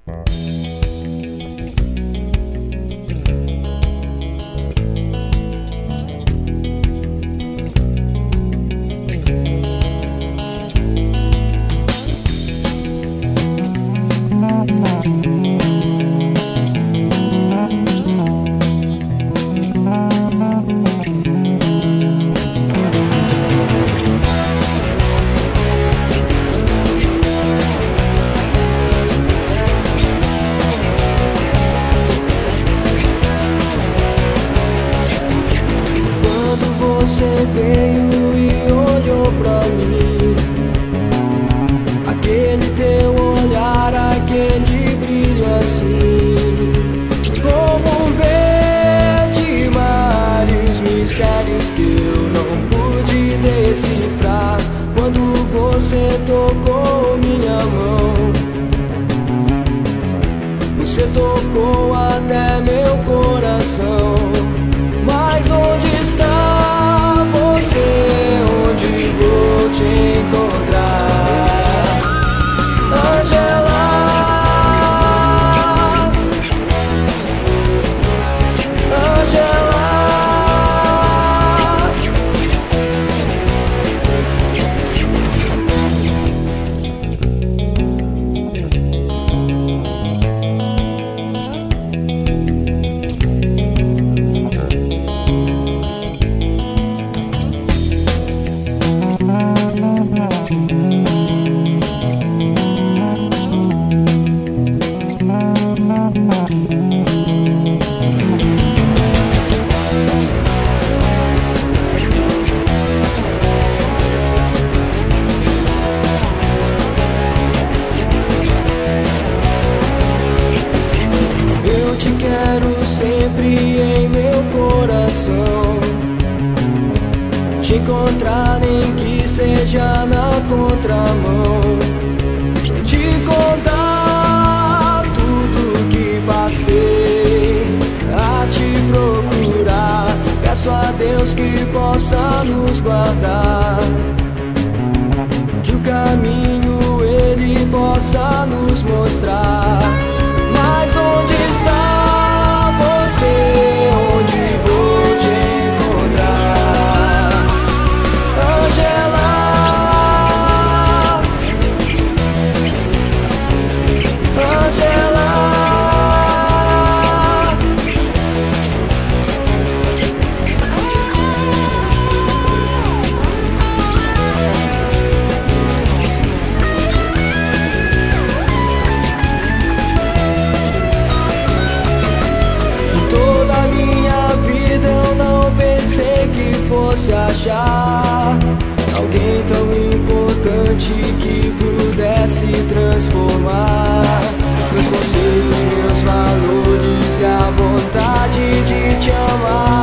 Você veio e olhou pra mim, aquele teu olhar, aquele brilho assim, como um verde mares, mistérios que eu não pude decifrar. Quando você tocou minha mão, você tocou até meu coração. Mas onde está você? Onde vou te encontrar? Angela, Angela. Sempre em meu coração, te encontrar nem que seja na contramão, te contar tudo que passei a te procurar. Peço a Deus que possa nos guardar, que o caminho Ele possa nos mostrar. Mas onde está você? Onde vou te encontrar? Angela, Angela. Que fosse achar alguém tão importante que pudesse transformar meus conceitos, meus valores e a vontade de te amar.